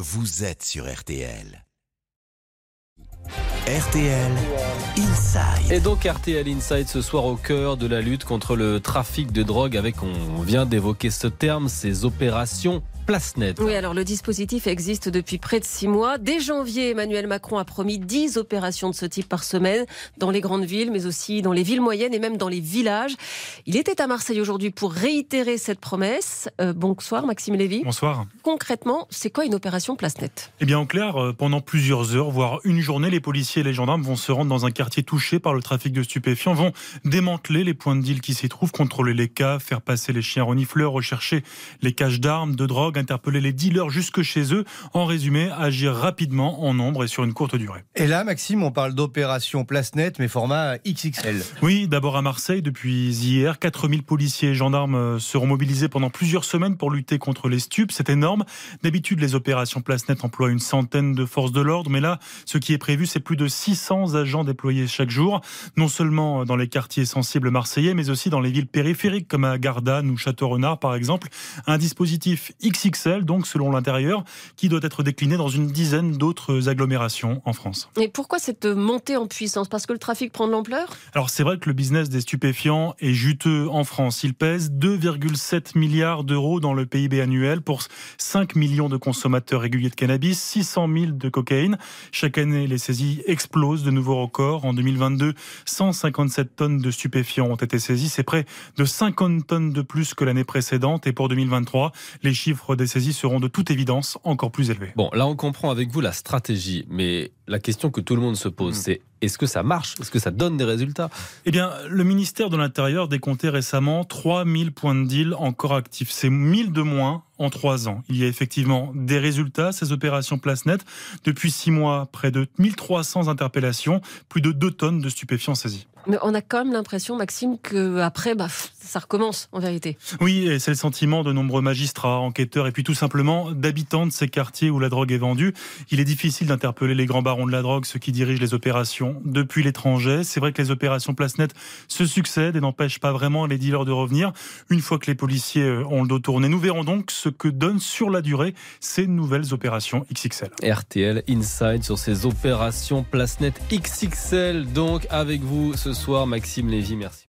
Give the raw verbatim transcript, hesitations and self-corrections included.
vous êtes sur R T L. R T L Inside. Et donc R T L Inside ce soir au cœur de la lutte contre le trafic de drogue avec, on vient d'évoquer ce terme, ces opérations Place Nette. Oui, alors le dispositif existe depuis près de six mois. Dès janvier, Emmanuel Macron a promis dix opérations de ce type par semaine dans les grandes villes, mais aussi dans les villes moyennes et même dans les villages. Il était à Marseille aujourd'hui pour réitérer cette promesse. Euh, bonsoir Maxime Lévy. Bonsoir. Concrètement, c'est quoi une opération Place Nette ? Eh bien en clair, pendant plusieurs heures, voire une journée, les policiers et les gendarmes vont se rendre dans un quartier touché par le trafic de stupéfiants, vont démanteler les points de deal qui s'y trouvent, contrôler les cas, faire passer les chiens renifleurs, rechercher les caches d'armes, de drogue, interpeller les dealers jusque chez eux. En résumé, agir rapidement, en nombre et sur une courte durée. Et là, Maxime, on parle d'opération Place Nette, mais format X X L. Oui, d'abord à Marseille, depuis hier, quatre mille policiers et gendarmes seront mobilisés pendant plusieurs semaines pour lutter contre les stupes. C'est énorme. D'habitude, les opérations Place Nette emploient une centaine de forces de l'ordre, mais là, ce qui est prévu, c'est plus de six cents agents déployés chaque jour, non seulement dans les quartiers sensibles marseillais, mais aussi dans les villes périphériques, comme à Gardanne ou Château-Renard, par exemple. Un dispositif X X L, donc selon l'intérieur, qui doit être décliné dans une dizaine d'autres agglomérations en France. Et pourquoi cette montée en puissance ? Parce que le trafic prend de l'ampleur ? Alors c'est vrai que le business des stupéfiants est juteux en France. Il pèse deux virgule sept milliards d'euros dans le P I B annuel pour cinq millions de consommateurs réguliers de cannabis, six cent mille de cocaïne. Chaque année, les saisies explosent, de nouveaux records. En deux mille vingt-deux, cent cinquante-sept tonnes de stupéfiants ont été saisies. C'est près de cinquante tonnes de plus que l'année précédente. Et pour deux mille vingt-trois, les chiffres des saisies seront de toute évidence encore plus élevés. Bon, là on comprend avec vous la stratégie, mais la question que tout le monde se pose, mmh. c'est est-ce que ça marche ? Est-ce que ça donne des résultats ? Eh bien, le ministère de l'Intérieur décomptait récemment trois mille points de deal encore actifs. C'est mille de moins en trois ans. Il y a effectivement des résultats, ces opérations Place Nette. Depuis six mois, près de mille trois cents interpellations, plus de deux tonnes de stupéfiants saisis. Mais on a quand même l'impression, Maxime, qu'après, bah, ça recommence, en vérité. Oui, et c'est le sentiment de nombreux magistrats, enquêteurs, et puis tout simplement d'habitants de ces quartiers où la drogue est vendue. Il est difficile d'interpeller les grands barons de la drogue, ceux qui dirigent les opérations depuis l'étranger. C'est vrai que les opérations Place Nette se succèdent et n'empêchent pas vraiment les dealers de revenir. Une fois que les policiers ont le dos tourné, nous verrons donc ce que donnent sur la durée ces nouvelles opérations X X L. R T L Inside sur ces opérations Place Nette X X L, donc avec vous ce soir, Maxime Lévy, merci.